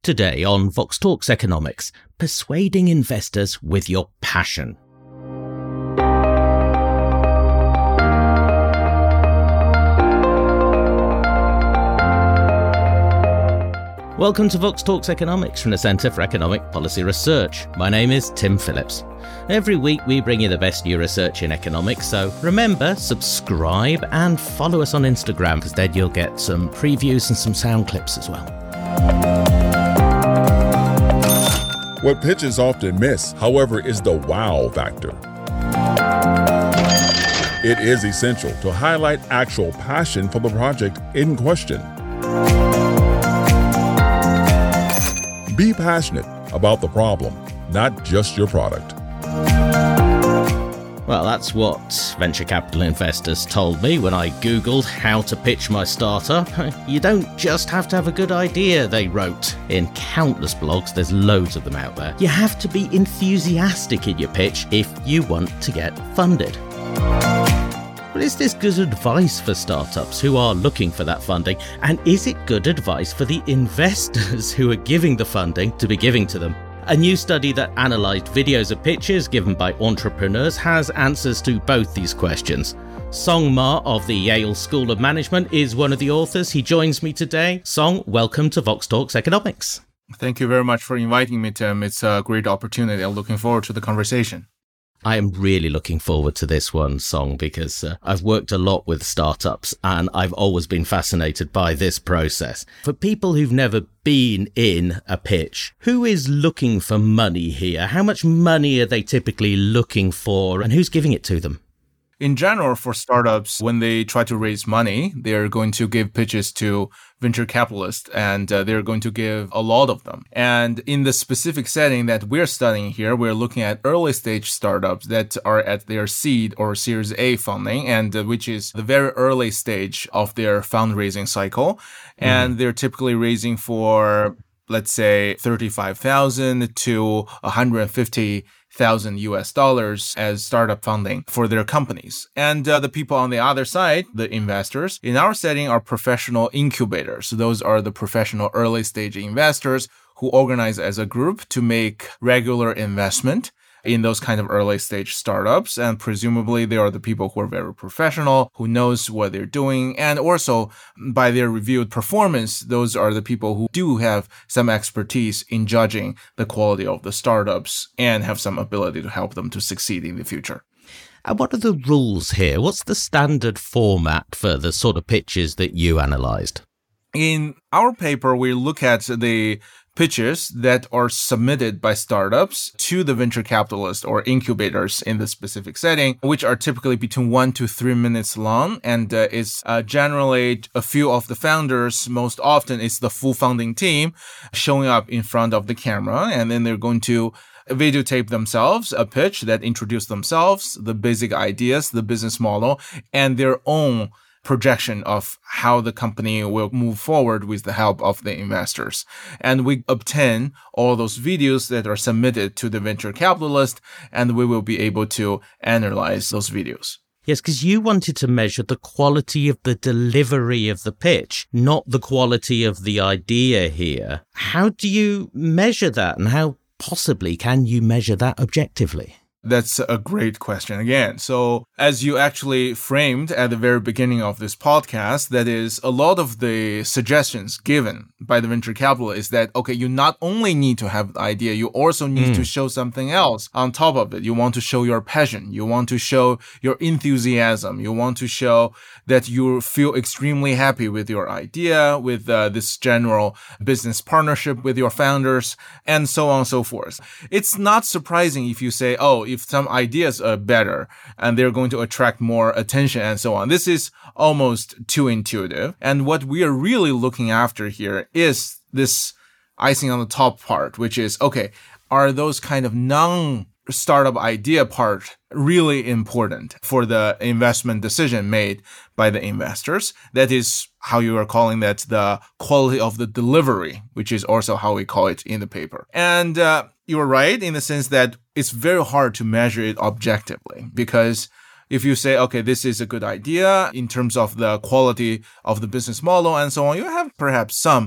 Today on Vox Talks Economics, persuading investors with your passion. Welcome to Vox Talks Economics from the Centre for Economic Policy Research. My name is Tim Phillips. Every week we bring you the best new research in economics, so remember, subscribe and follow us on Instagram, because then you'll get some previews and some sound clips as well. What pitches often miss, however, is the wow factor. It is essential to highlight actual passion for the project in question. Be passionate about the problem, not just your product. Well, that's what venture capital investors told me when I Googled how to pitch my startup. You don't just have to have a good idea, they wrote. In countless blogs, there's loads of them out there. You have to be enthusiastic in your pitch if you want to get funded. But is this good advice for startups who are looking for that funding? And is it good advice for the investors who are giving the funding to be giving to them? A new study that analysed videos of pitches given by entrepreneurs has answers to both these questions. Song Ma of the Yale School of Management is one of the authors. He joins me today. Song, welcome to Vox Talks Economics. Thank you very much for inviting me, Tim. It's a great opportunity. I'm looking forward to the conversation. I am really looking forward to this one, Song, because I've worked a lot with startups and I've always been fascinated by this process. For people who've never been in a pitch, who is looking for money here? How much money are they typically looking for and who's giving it to them? In general, for startups, when they try to raise money, they're going to give pitches to venture capitalists, and they're going to give a lot of them. And in the specific setting that we're studying here, we're looking at early stage startups that are at their seed or Series A funding, and which is the very early stage of their fundraising cycle. And they're typically raising for, let's say, $35,000 to $150,000 US as startup funding for their companies. And the people on the other side, the investors, in our setting are professional incubators. Those are the professional early stage investors who organize as a group to make regular investment in those kind of early stage startups. And presumably they are the people who are very professional, who knows what they're doing. And also by their reviewed performance, those are the people who do have some expertise in judging the quality of the startups and have some ability to help them to succeed in the future. And what are the rules here? What's the standard format for the sort of pitches that you analysed? In our paper, we look at the pitches that are submitted by startups to the venture capitalists or incubators in the specific setting, which are typically between 1 to 3 minutes long. And it's generally a few of the founders. Most often it's the full founding team showing up in front of the camera. And then they're going to videotape themselves, a pitch that introduce themselves, the basic ideas, the business model, and their own projection of how the company will move forward with the help of the investors. And we obtain all those videos that are submitted to the venture capitalist, and we will be able to analyze those videos. Yes, because you wanted to measure the quality of the delivery of the pitch, not the quality of the idea here. How do you measure that, and how possibly can you measure that objectively? That's a great question again. So as you actually framed at the very beginning of this podcast, that is a lot of the suggestions given by the venture capital is that, okay, you not only need to have the idea, you also need to show something else on top of it. You want to show your passion. You want to show your enthusiasm. You want to show that you feel extremely happy with your idea, with this general business partnership with your founders, and so on and so forth. It's not surprising if you say, oh, if some ideas are better and they're going to attract more attention and so on. This is almost too intuitive. And what we are really looking after here is this icing on the top part, which is, okay, are those kind of non-startup idea part really important for the investment decision made by the investors? That is how you are calling that the quality of the delivery, which is also how we call it in the paper. And you're right in the sense that it's very hard to measure it objectively, because if you say, okay, this is a good idea in terms of the quality of the business model and so on, you have perhaps some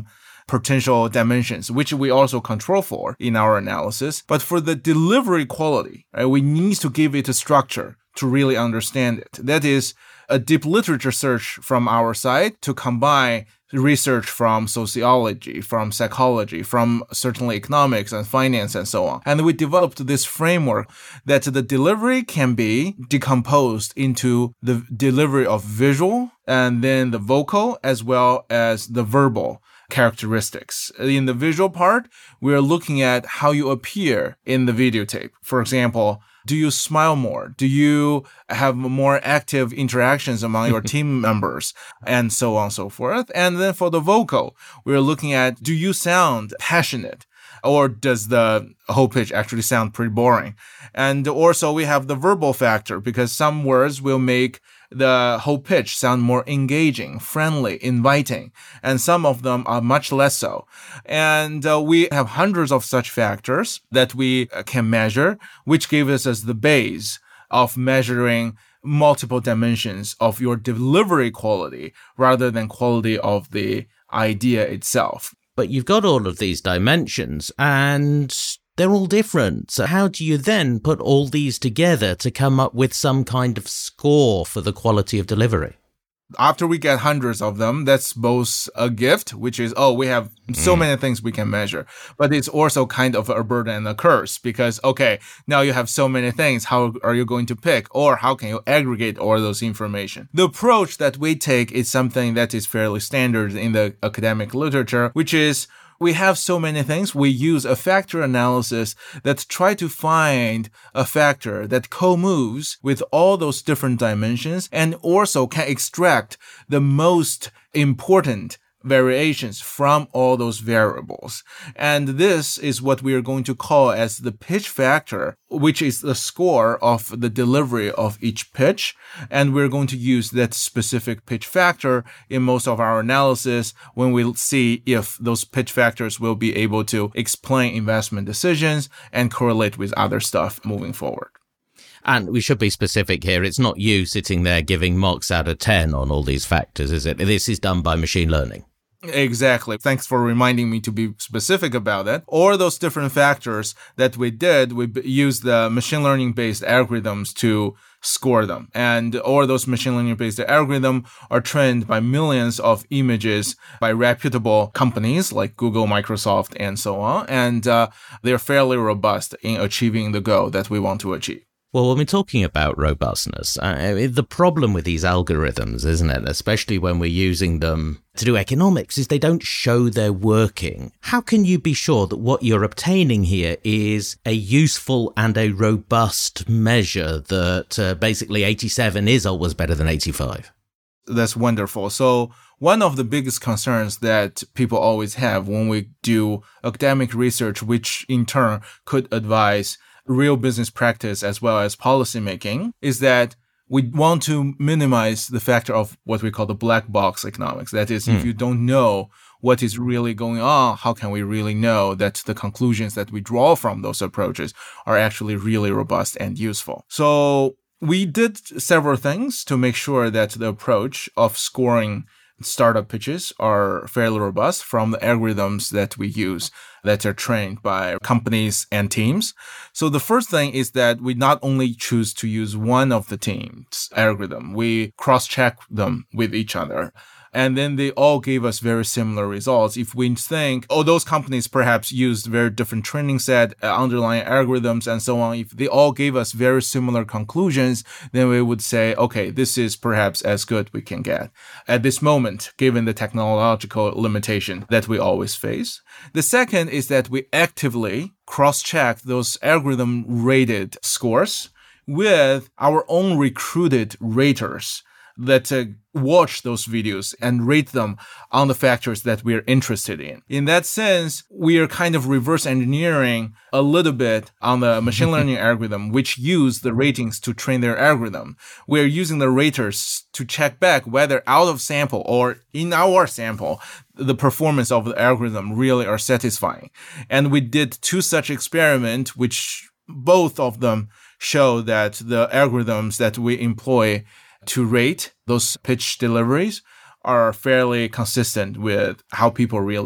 potential dimensions, which we also control for in our analysis. But for the delivery quality, right, we need to give it a structure to really understand it. That is a deep literature search from our side to combine research from sociology, from psychology, from certainly economics and finance and so on. And we developed this framework that the delivery can be decomposed into the delivery of visual and then the vocal as well as the verbal characteristics. In the visual part, we're looking at how you appear in the videotape. For example, do you smile more? Do you have more active interactions among your team members? And so on and so forth. And then for the vocal, we're looking at, do you sound passionate? Or does the whole pitch actually sound pretty boring? And also we have the verbal factor, because some words will make the whole pitch sound more engaging, friendly, inviting, and some of them are much less so. And we have hundreds of such factors that we can measure, which gives us the base of measuring multiple dimensions of your delivery quality rather than quality of the idea itself. But you've got all of these dimensions and they're all different. So how do you then put all these together to come up with some kind of score for the quality of delivery? After we get hundreds of them, that's both a gift, which is, we have so many things we can measure. But it's also kind of a burden and a curse because, now you have so many things. How are you going to pick? Or how can you aggregate all those information? The approach that we take is something that is fairly standard in the academic literature, which is, we have so many things. We use a factor analysis that try to find a factor that co-moves with all those different dimensions and also can extract the most important variations from all those variables. And this is what we are going to call as the pitch factor, which is the score of the delivery of each pitch. And we're going to use that specific pitch factor in most of our analysis when we see if those pitch factors will be able to explain investment decisions and correlate with other stuff moving forward. And we should be specific here. It's not you sitting there giving marks out of 10 on all these factors, is it? This is done by machine learning. Exactly. Thanks for reminding me to be specific about that. Or those different factors that we did, we used the machine learning based algorithms to score them. Or those machine learning based algorithms are trained by millions of images by reputable companies like Google, Microsoft, and so on. And they're fairly robust in achieving the goal that we want to achieve. Well, when we're talking about robustness, the problem with these algorithms, isn't it, especially when we're using them to do economics, is they don't show they're working. How can you be sure that what you're obtaining here is a useful and a robust measure that basically 87 is always better than 85? That's wonderful. So one of the biggest concerns that people always have when we do academic research, which in turn could advise real business practice as well as policy making, is that we want to minimize the factor of what we call the black box economics. That is, if you don't know what is really going on, how can we really know that the conclusions that we draw from those approaches are actually really robust and useful? So we did several things to make sure that the approach of scoring startup pitches are fairly robust from the algorithms that we use that are trained by companies and teams. So the first thing is that we not only choose to use one of the team's algorithm, we cross-check them with each other. And then they all gave us very similar results. If we think, those companies perhaps used very different training set, underlying algorithms, and so on, if they all gave us very similar conclusions, then we would say, okay, this is perhaps as good we can get at this moment, given the technological limitation that we always face. The second is that we actively cross-check those algorithm-rated scores with our own recruited raters that watch those videos and rate them on the factors that we're interested in. In that sense, we are kind of reverse engineering a little bit on the machine learning algorithm, which use the ratings to train their algorithm. We're using the raters to check back whether out of sample or in our sample, the performance of the algorithm really are satisfying. And we did two such experiments, which both of them show that the algorithms that we employ to rate those pitch deliveries are fairly consistent with how people really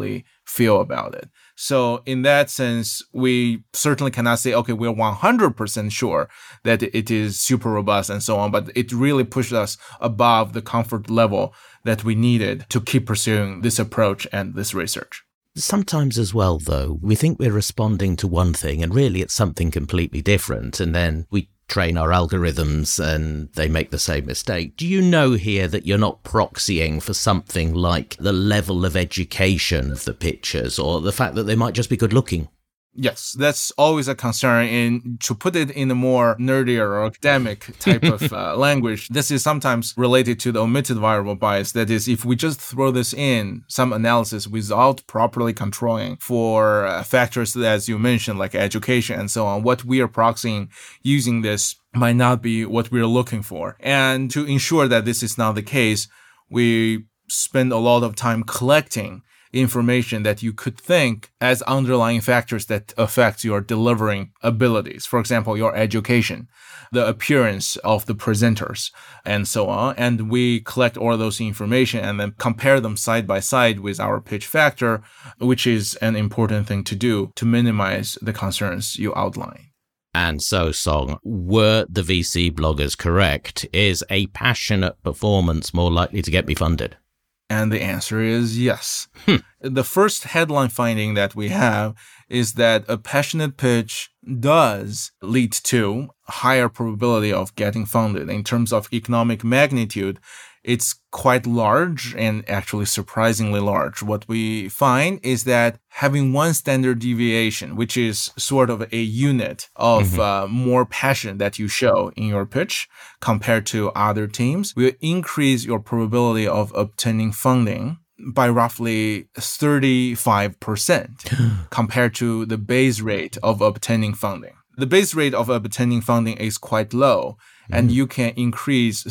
feel about it. So in that sense, we certainly cannot say, okay, we're 100% sure that it is super robust and so on, but it really pushed us above the comfort level that we needed to keep pursuing this approach and this research. Sometimes as well, though, we think we're responding to one thing and really it's something completely different. And then we train our algorithms and they make the same mistake. Do you know here that you're not proxying for something like the level of education of the pictures or the fact that they might just be good looking? Yes, that's always a concern. And to put it in a more nerdier or academic type of language, this is sometimes related to the omitted variable bias. That is, if we just throw this in some analysis without properly controlling for factors that, as you mentioned, like education and so on, what we are proxying using this might not be what we're looking for. And to ensure that this is not the case, we spend a lot of time collecting information that you could think as underlying factors that affect your delivering abilities. For example, your education, the appearance of the presenters, and so on. And we collect all those information and then compare them side by side with our pitch factor, which is an important thing to do to minimize the concerns you outline. And so, Song, were the VC bloggers correct? Is a passionate performance more likely to get me funded? And the answer is yes. The first headline finding that we have is that a passionate pitch does lead to higher probability of getting funded. In terms of economic magnitude, it's quite large and actually surprisingly large. What we find is that having one standard deviation, which is sort of a unit of more passion that you show in your pitch compared to other teams, will increase your probability of obtaining funding by roughly 35% compared to the base rate of obtaining funding. The base rate of obtaining funding is quite low, and you can increase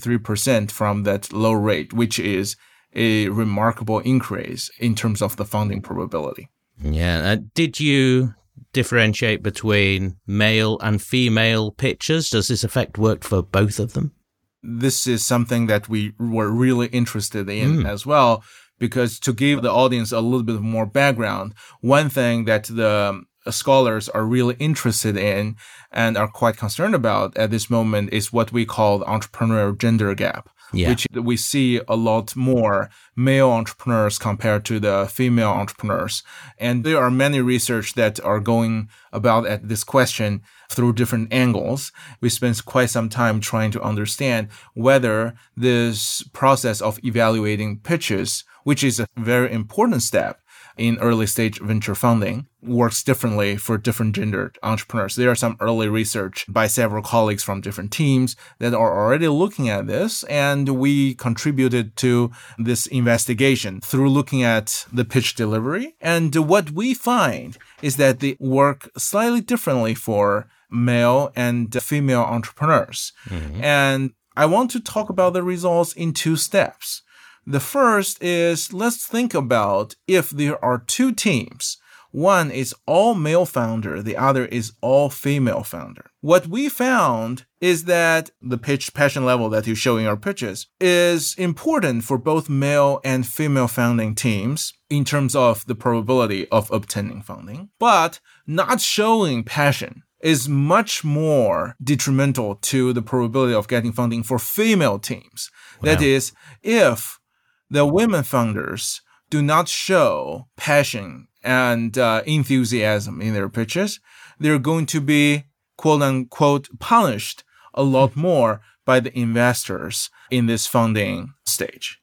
33% from that low rate, which is a remarkable increase in terms of the funding probability. Yeah. Did you differentiate between male and female pitchers? Does this effect work for both of them? This is something that we were really interested in as well, because to give the audience a little bit more background, one thing that the scholars are really interested in and are quite concerned about at this moment is what we call the entrepreneurial gender gap, which we see a lot more male entrepreneurs compared to the female entrepreneurs. And there are many research that are going about at this question through different angles. We spent quite some time trying to understand whether this process of evaluating pitches, which is a very important step in early stage venture funding, works differently for different gendered entrepreneurs. There are some early research by several colleagues from different teams that are already looking at this, and we contributed to this investigation through looking at the pitch delivery. And what we find is that they work slightly differently for male and female entrepreneurs. And I want to talk about the results in two steps. The first is, let's think about if there are two teams. One is all male founder, the other is all female founder. What we found is that the pitch passion level that you show in your pitches is important for both male and female founding teams in terms of the probability of obtaining funding, but not showing passion is much more detrimental to the probability of getting funding for female teams. Wow. That is, if the women founders do not show passion and enthusiasm in their pitches, they're going to be, quote unquote, punished a lot more by the investors in this funding stage.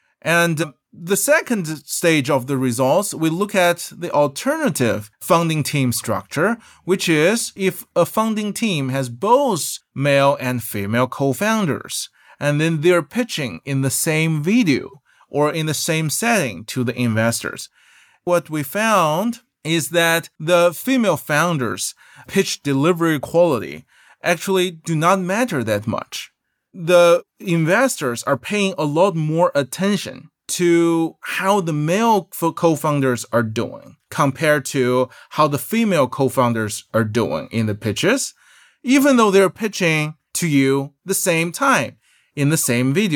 And the second stage of the results, we look at the alternative funding team structure, which is if a funding team has both male and female co-founders, and then they're pitching in the same video or in the same setting to the investors. What we found is that the female founders' pitch delivery quality actually do not matter that much. The investors are paying a lot more attention to how the male co-founders are doing compared to how the female co-founders are doing in the pitches, even though they're pitching to you the same time in the same videotape.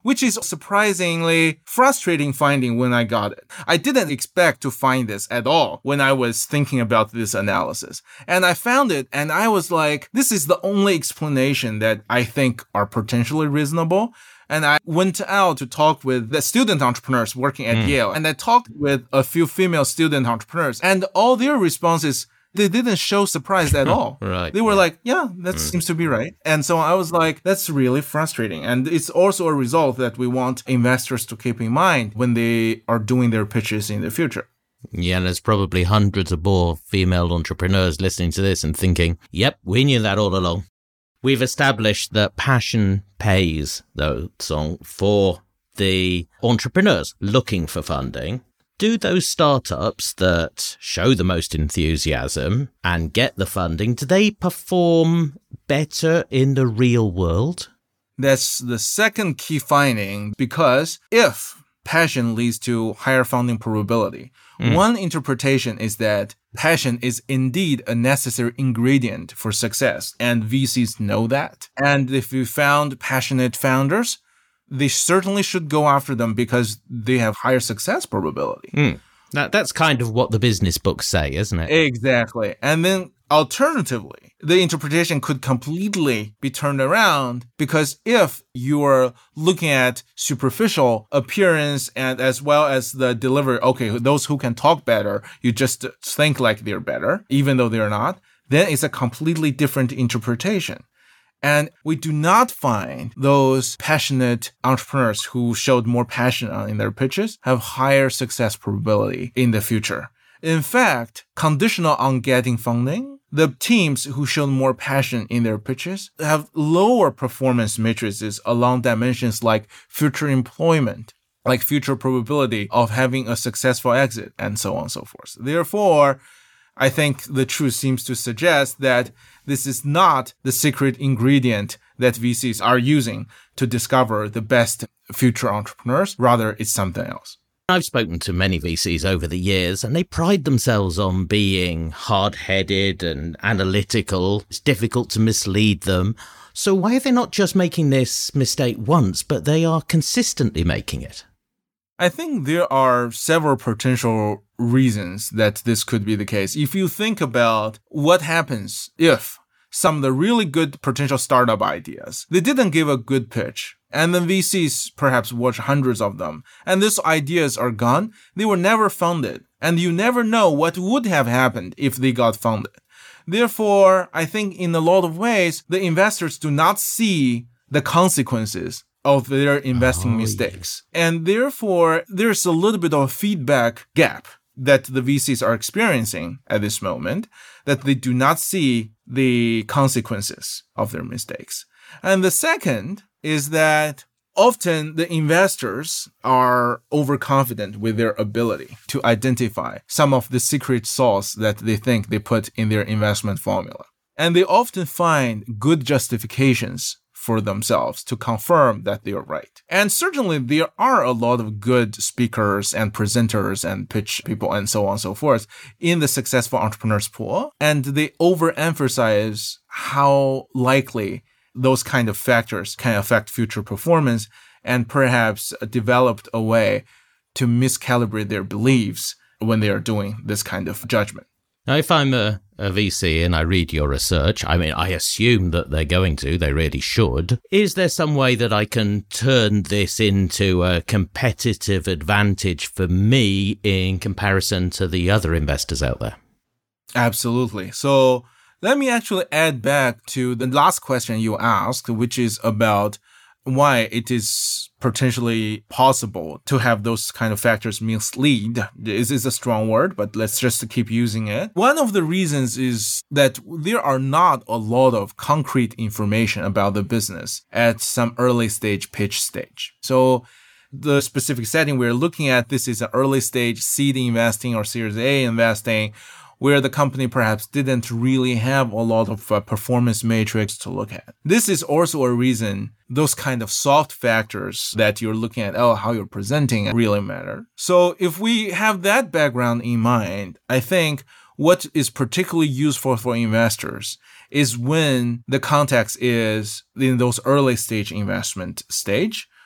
which is surprisingly frustrating finding when I got it. I didn't expect to find this at all when I was thinking about this analysis. And I found it and I was like, this is the only explanation that I think are potentially reasonable. And I went out to talk with the student entrepreneurs working at Yale. And I talked with a few female student entrepreneurs. And all their responses, they didn't show surprise at all. Right. They were like, yeah, that seems to be right. And so I was like, that's really frustrating. And it's also a result that we want investors to keep in mind when they are doing their pitches in the future. Yeah, and there's probably hundreds of more female entrepreneurs listening to this and thinking, yep, we knew that all along. We've established that passion pays, though, Song, for the entrepreneurs looking for funding. Do those startups that show the most enthusiasm and get the funding, do they perform better in the real world? That's the second key finding, because if passion leads to higher funding probability, one interpretation is that passion is indeed a necessary ingredient for success, and VCs know that. And if you found passionate founders, they certainly should go after them because they have higher success probability. That's kind of what the business books say, isn't it? Exactly. And then alternatively, the interpretation could completely be turned around, because if you are looking at superficial appearance and as well as the delivery, okay, those who can talk better, you just think like they're better, even though they're not, then it's a completely different interpretation. And we do not find those passionate entrepreneurs who showed more passion in their pitches have higher success probability in the future. In fact, conditional on getting funding, the teams who showed more passion in their pitches have lower performance matrices along dimensions like future employment, like future probability of having a successful exit, and so on and so forth. Therefore, I think the truth seems to suggest that this is not the secret ingredient that VCs are using to discover the best future entrepreneurs. Rather, it's something else. I've spoken to many VCs over the years, and they pride themselves on being hard-headed and analytical. It's difficult to mislead them. So why are they not just making this mistake once, but they are consistently making it? I think there are several potential reasons that this could be the case. If you think about what happens if some of the really good potential startup ideas, they didn't give a good pitch, and then VCs perhaps watch hundreds of them, and these ideas are gone, they were never funded, and you never know what would have happened if they got funded. Therefore, I think in a lot of ways, the investors do not see the consequences of their investing mistakes. And therefore, there's a little bit of a feedback gap that the VCs are experiencing at this moment, that they do not see the consequences of their mistakes. And the second is that often the investors are overconfident with their ability to identify some of the secret sauce that they think they put in their investment formula. And they often find good justifications for themselves to confirm that they are right. And certainly there are a lot of good speakers and presenters and pitch people and so on and so forth in the successful entrepreneurs pool. And they overemphasize how likely those kind of factors can affect future performance, and perhaps developed a way to miscalibrate their beliefs when they are doing this kind of judgment. Now, if I'm a VC and I read your research, I mean, I assume that they're going to, they really should. Is there some way that I can turn this into a competitive advantage for me in comparison to the other investors out there? Absolutely. So let me actually add back to the last question you asked, which is about why it is potentially possible to have those kind of factors mislead. This is a strong word, but let's just keep using it. One of the reasons is that there are not a lot of concrete information about the business at some early stage pitch stage. So the specific setting we're looking at, this is an early stage seed investing or Series A investing, where the company perhaps didn't really have a lot of performance matrix to look at. This is also a reason those kind of soft factors that you're looking at, how you're presenting really matter. So if we have that background in mind, I think what is particularly useful for investors is when the context is in those early stage investment stage,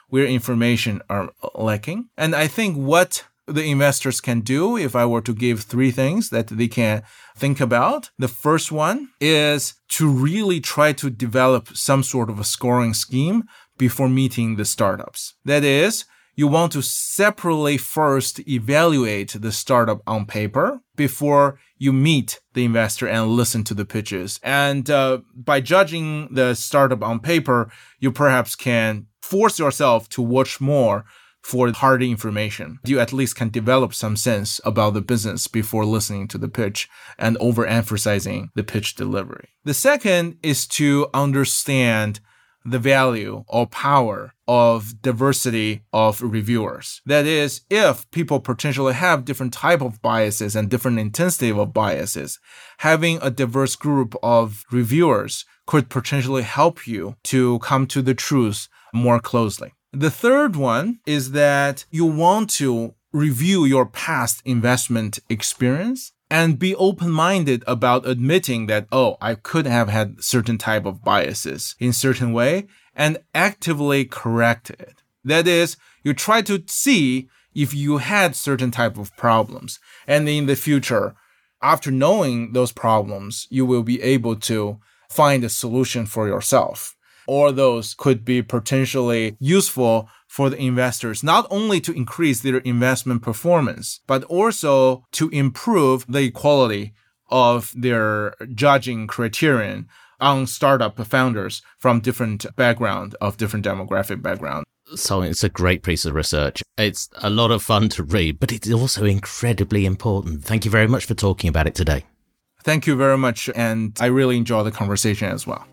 where information are lacking. And I think what the investors can do, if I were to give 3 things that they can think about, the first one is to really try to develop some sort of a scoring scheme before meeting the startups. That is, you want to separately first evaluate the startup on paper before you meet the investor and listen to the pitches. And by judging the startup on paper, you perhaps can force yourself to watch more for hard information. You at least can develop some sense about the business before listening to the pitch and overemphasizing the pitch delivery. The second is to understand the value or power of diversity of reviewers. That is, if people potentially have different type of biases and different intensity of biases, having a diverse group of reviewers could potentially help you to come to the truth more closely. The third one is that you want to review your past investment experience and be open-minded about admitting that, I could have had certain type of biases in certain way and actively correct it. That is, you try to see if you had certain type of problems. And in the future, after knowing those problems, you will be able to find a solution for yourself. Or those could be potentially useful for the investors, not only to increase their investment performance, but also to improve the quality of their judging criterion on startup founders from different background, of different demographic background. So it's a great piece of research. It's a lot of fun to read, but it's also incredibly important. Thank you very much for talking about it today. Thank you very much, and I really enjoy the conversation as well.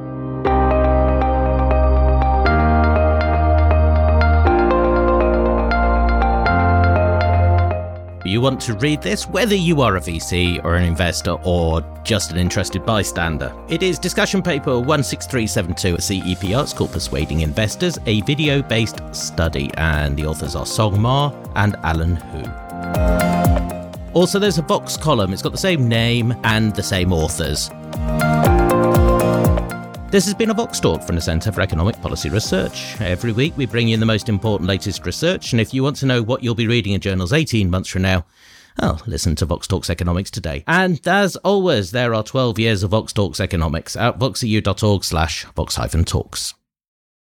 You want to read this, whether you are a VC or an investor or just an interested bystander. It is discussion paper 16372 at CEPR. It's called Persuading Investors, a video-based study, and the authors are Song Ma and Alan Hu. Also, there's a Vox column. It's got the same name and the same authors. This has been a Vox Talk from the Centre for Economic Policy Research. Every week we bring you the most important latest research, and if you want to know what you'll be reading in journals 18 months from now, listen to Vox Talks Economics today. And as always, there are 12 years of Vox Talks Economics at voxeu.org/Vox-Talks.